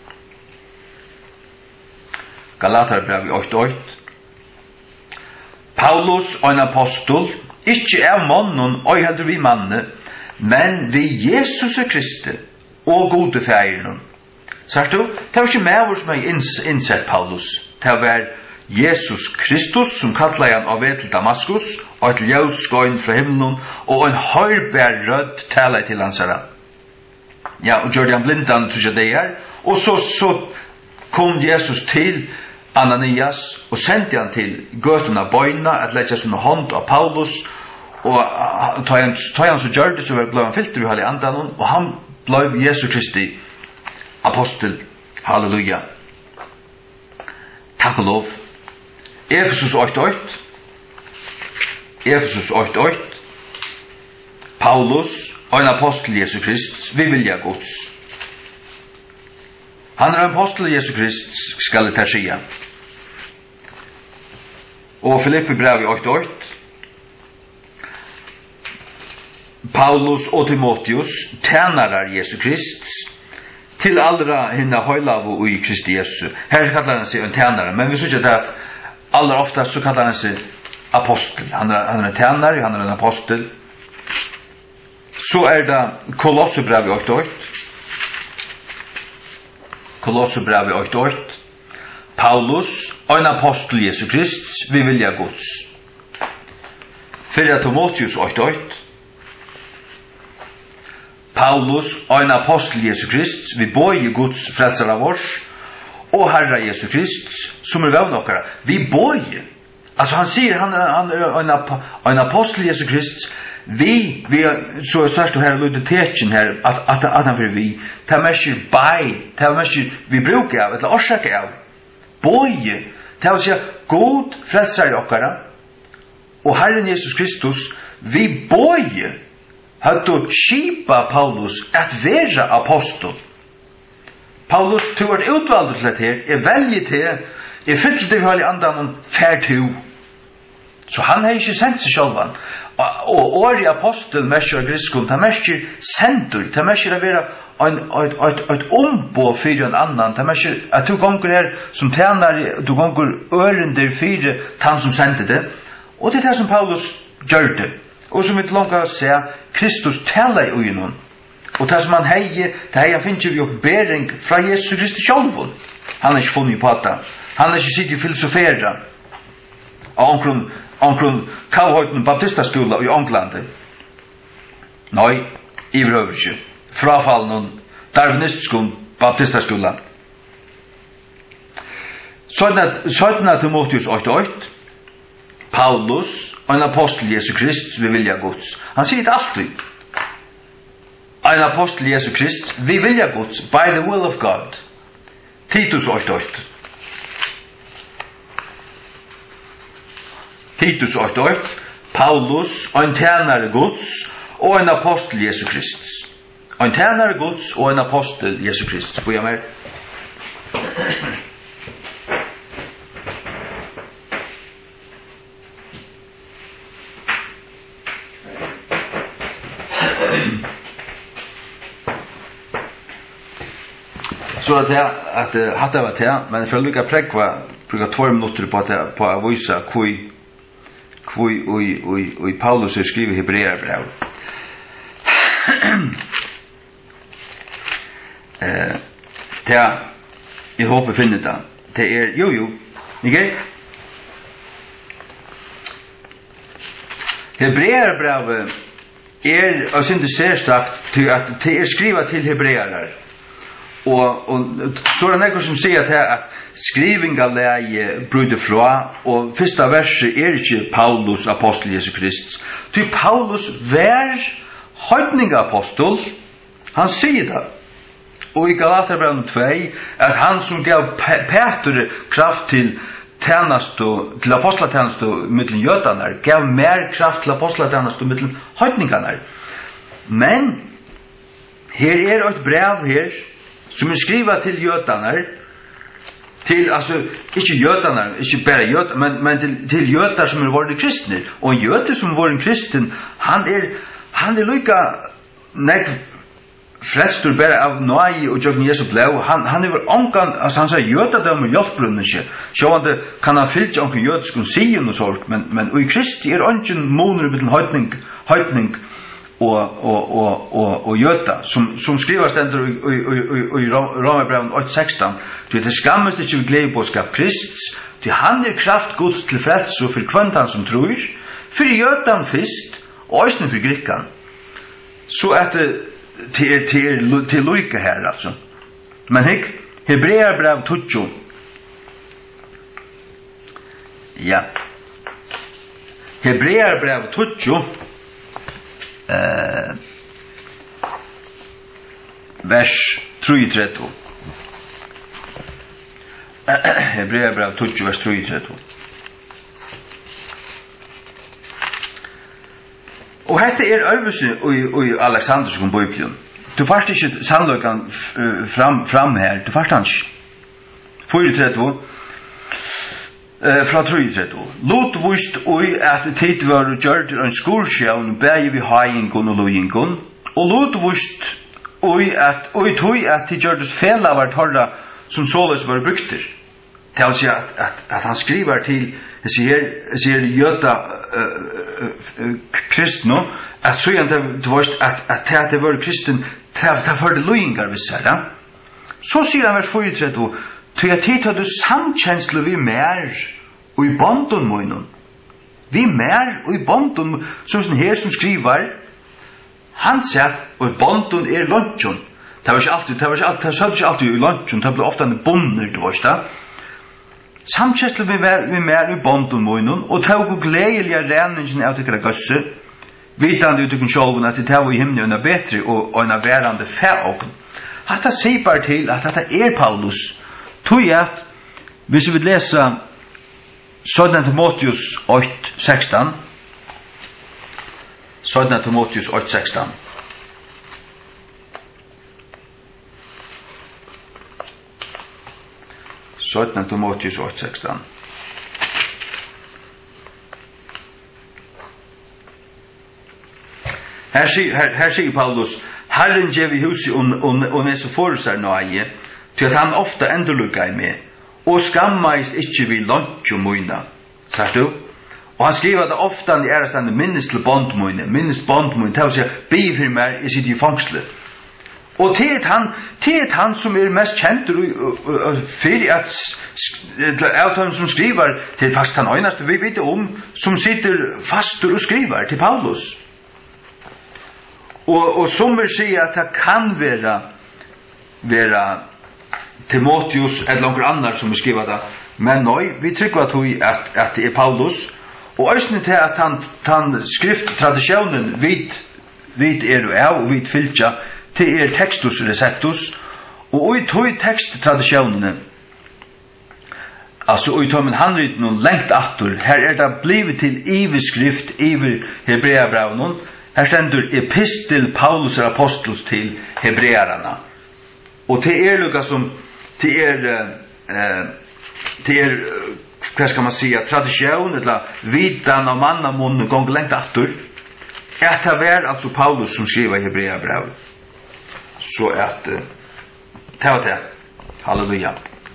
Galaterbrevet åtte åtte. Paulus, en apostel, ikke er mannen og heldur vi manne, men vi Jesus Kristi og gode feiren. Sagt du, det var ikke med som jeg innsett Paulus. Det var Jesus Kristus som kallet han av ved til Damaskus, og et ljøsgøyn fra himmelen, og en høybær rød taler til hans herre. Ja, og gjør han blindan til det her, og så, så kom Jesus til Ananias, og sendte han til gøtene av bøyna, at lette sin hånd av Paulus, og ta han, han så gjør det, så ble han fylt i halv andan, og han ble Jesu Kristi apostel. Halleluja. Takk og lov. Efesus åtte åtte. Efesus åtte åtte. Paulus, en apostel Jesu Kristus, vi vilja Guds. Han er en apostel Jesu Kristus, skal det skje. Og Filippi brev i åtte åtte. Paulus og Timotheus, tjenarar Jesu Kristus, til allra hinna høylavu i Kristi Jesu. Her kallar han seg en tjenare, men vi synes at aller oftast så kallar han seg apostel. Han er, han er en tjenare, han er en apostel. Så är det Kolossebrevet åtta åtta. Kolossebrevet åtta åtta. Paulus, en apostel Jesu Krist, vi vilja Guds. Förra Timoteus åtta åtta. Paulus, en apostel Jesu Krist, vi boje Guds frälsare vårs, och Herre Jesu Krist, som är vännockare. Vi boje. Alltså han säger, han, han är en, en apostel Jesu Krist, vi, vi så är särskilt här lydeteten här, att, att, att han för vi, ta märker by, ta märker vi brukar av, eller orsaka av, boje, ta vill säga, god frälsare okkara, och Herren Jesus Kristus, vi boje, hade skipa Paulus att vara apostel. Paulus tog ett utvald till det här, är väldigt till, är fyllt till hela andan färd till. Så han har inte sendt sig själva. Og året apostel mestjer av griskon, ta mestjer sendur, ta mestjer av vera et ombo fyrir en annan, ta mestjer at du gonger her som tjener, du gonger ørender fyrir han som sendte det. Og det er det som Paulus gjør det. Og som vi til langt å se, Kristus taler i øynene. Og det som han heier, det heier han finner vi oppbering fra Jesus Kristus selv. Han er ikke funnet på det. Han er ikke sikkert filosoferet. Og omkring omkring Kalhøyten Baptistaskola i Ånglandet. Nei, i Vrøverkje. Frafallen Darwinistskon Baptistaskola. syttende Timoteus åtta åtta. Paulus, en apostel Jesu Krist, vi vilja Guds. Han sier det alltid. En apostel Jesu Krist, vi vilja Guds, by the will of God. Titus åtta åtta. Titus åtta åtta. Paulus, en tjänare Guds, och en apostel Jesu Krist. En tjänare Guds, och en apostel Jesu Krist. Får jag med? Så att jag att hade varit här, men för att lycka präkva bruka två minuter på att på att visa kui kui oi oi oi Paulus skriver i Hebreerbrev. Eh det jag hoppas finner det. Det är jo jo. Okej. Hebreerbrev är alltså inte särskilt till att det är skrivet till hebreer. Og, og så er det noe som sier at, at skrivinga leie brudde fra, og første verset er ikke Paulus, apostel Jesu Krist. Til Paulus var høytningapostel, han sier det. Og i Galaterbrevet to, at han som gav Peter kraft til tjenestu, til apostlatjenestu mittlen jødanar, gav mer kraft til apostlatjenestu mittlen høytninganar. Men, her er et brev her, som er skriva til jødanar, til, altså, ikke jødanar, ikke bare jødanar, men, men til, til jødar som er vært kristne. Og en jøde som er vært kristen, han er, han er lykka nek flestur bare av nøy og jøgn Jesu blev. Han, han er ongan, altså han sier jødadømmer hjelpbrunnen ikke. Sjåvande kan han fyllt ongan jødiskun sien og sånt, men, men og i Kristi er ongen moner mittlen høytning, høytning, og og og og og jøta som som skriver stendur i i i Romerbrevet åtta sexton til det skammast ikkje vi glede boskap Krist til han er kraft Guds til frels og for kvantan som tror for jøtan fyrst og øysne for grekkan så at det til til til lykke her altså men hek Hebreerbrev tjugo ja Hebreerbrev tjugo Uh, vers treogtretti. Hebreerbrev tjugo vers treogtretti. Og hetta er øvelse i Alexanders kom bibelen. Du fast ikke sannløkan fram fram her. Du fast han ikke. treogtretti. Uh, fra treogtretti. Lot vust oi at tid var gjørt en skolsjøvn bæg vi haingon og loingon, og lot vust oi at oi tog at tid gjørtes fela var torra som såles var brukter. det vill säga att, att, att han skriver till ser ser jöta kristna att så inte det var att att det var kristen det för det löjingar vi säger. Så säger han vers fyrtiotre till att hit har du samkänsla vi mer och i banden moinon. Vi mer och i banden så som här som skriver han säger och i banden är lunchen. Det var inte alltid det var inte alltid det var inte alltid i lunchen det blev ofta bonner det var det. Samkänsla vi mer vi mer i banden moinon och tog och glädliga räningen av det gösse. Vitande ut i själva att det var i himlen är bättre och en värande färg. Hatta säger till att detta är Paulus. Tog att hvis vi vill läsa Södna Timoteus åtta sexton. Södna Timoteus åtta sexton. Södna Timoteus åtta sexton. Här säger här, här säger Paulus Herren ger vi huset och nästa förutsätter nöje till att han ofta ändå i med och skammas inte vid lunch och möjna. Säger du? Och han skriver det ofta i ärastande minst till bondmöjna, minst bondmöjna, det vill säga be för mig i sitt i fångslet. Och till han, till han som är mest känd för att av han som skriver till fast han ögnaste vi vet om som sitter fast och skriver till Paulus. Och och som vill säga att det kan vara vara Timoteus eller någon annan som skriver det. Men nej, vi tycker att att att det är Paulus och ösnen till att han han skrifttraditionen vid vid är och är och vid fylja till er textus receptus och i tog texttraditionen alltså i tar men handrit någon längt åter här är det blivit till evigskrift över Hebreerbrevet. Här ständer epistel Paulus apostels till hebreerna. Och till er lukka som till er eh till er vad ska man säga tradition eller vidan av manna mun gång längt åter. Är det väl alltså Paulus som skriver i Hebreerbrevet. Så att ta det. Halleluja.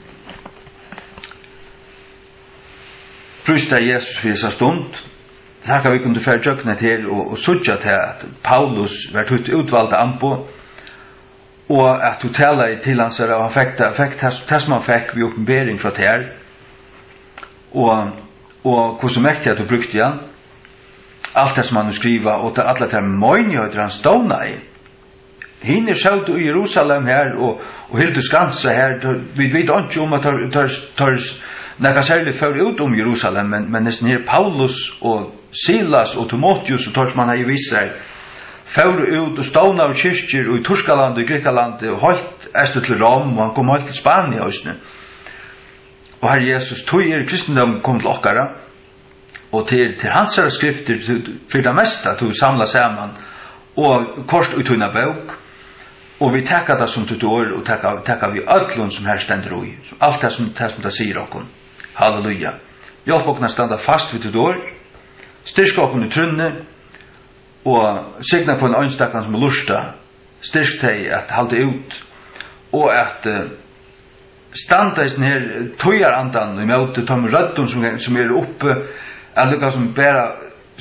Prista Jesus för så stund. Tackar vi kunde för jökna till och och söka till att Paulus var ut utvalda ampo och att hotella i till hans och effekta effekt test man fick vi uppenbarelse från här och och hur så mäktigt att du brukte igen allt det som man nu skriva och till alla de möjligheter han ståna i hinner själv i Jerusalem här och och helt du skansa här vi vet inte om att tar tar tar När särskilt för ut om Jerusalem men men nästan här Paulus och Silas och Timoteus och tors man har ju visat för ut och ståna av kyrkor och i Tyskland och Grekland och halt äst till Rom och han kom halt till Spanien just nu. Och här Jesus tog er kristendom kom till okkara och till till hans skrifter för det mesta tog samla samman och kort uttunna bok och vi tackar det som till år och tackar tackar vi öllon som här ständer i allt det som det som det säger och halleluja. Jag får kunna stanna fast vid det år. Styrk oss i trunne och signa på en önstaklan som är lusta. Styrk dig att hålla ut och att uh, standa i den här tojarandan i möte de rödden som, som är uppe att lyckas som bara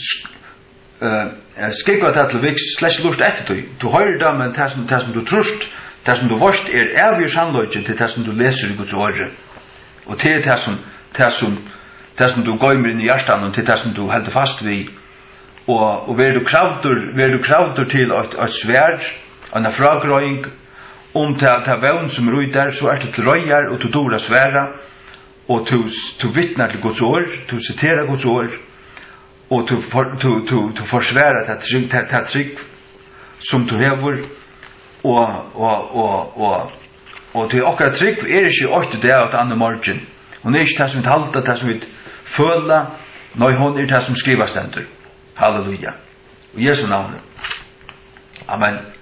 uh, skicka det till viks slash lust efter dig. Du hör det men det som, det som du trust det som du varst är evig sannlöjtjen till det som du läser i Guds ord och till det som det som det som du går in i hjärtan och till det som du håller fast vid och och vill du krafter vill du krafter till att att svärd en frågröing om det ta vem som rutar så är det till röjar och till dora svära och till till vittna till Guds ord till citera Guds ord och till till till till försvära att tryck att tryck som du har och och och och och till och tryck är det ju åt det att andra margin och det är inte det som vi halta det som vi följa nej hon är det som skrivas ständer halleluja och Jesu namn amen.